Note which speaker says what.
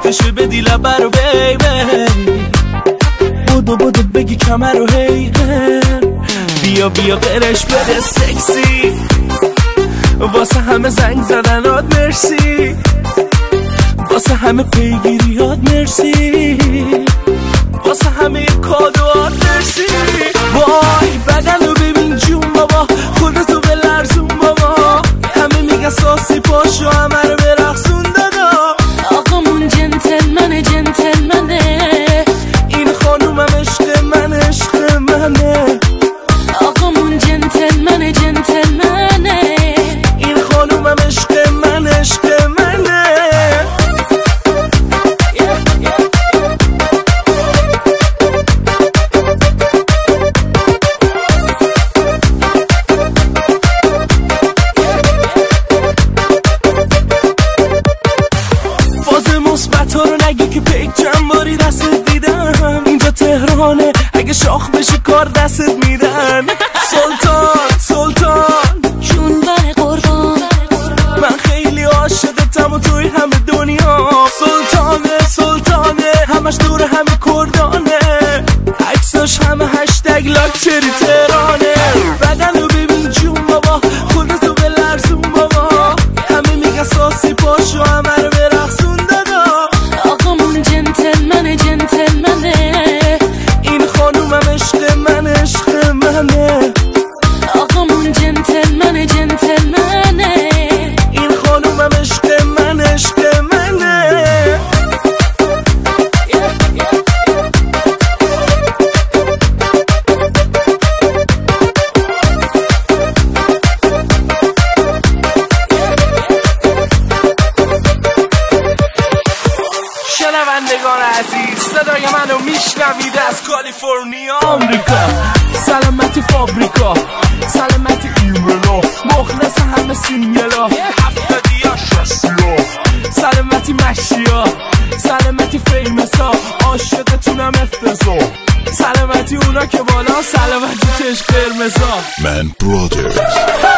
Speaker 1: وقتشه بدی لبه رو بیبی بودو بگی کمر رو هیقن بیا قرش بده سکسی واسه همه زنگ زدنات مرسی واسه همه پیگیریات مرسی واسه همه کادوات مرسی وای بدن رو ببین جون بابا خودتو بلرزون بابا همه میگن ساسی پاشو همه رو برقصون دادا
Speaker 2: آقامون جنتلمنه
Speaker 1: این خانومم عشق منه آقامون جنتلمنه این خانومم عشق منه مثبتا رو نگی که پیک چند باری دستت دیدم اینجا تهرانه اگه شاخ بشه کار دستت میدن سلطان
Speaker 2: جون بر قربان
Speaker 1: من خیلی عاشقتم و توی همه دنیا سلطانه همش دور همه کردانه عکساش همه هشتگ لاکچری تهرانه بدن رو ببین جون بابا خودتو بلرزون بابا همه میگن ساسی پاشو همه رو برقصون
Speaker 2: آقامون جنتلمنه
Speaker 1: این خانومم عشق منه
Speaker 2: آقامون جنتلمنه
Speaker 1: این خانومم عشق منه شنوندگان عزیز صدای منو میشنوید از کالیفرنیا آمریکا سلامتی فابریکا سلامتی ایملا مخلص همه سینگلا 70 60 سلامتی مشیا سلامتی فیمسا عاشقتونم افتضاح سلامتی اونا که بالا سلامتی چشم قرمزا
Speaker 3: من برادرز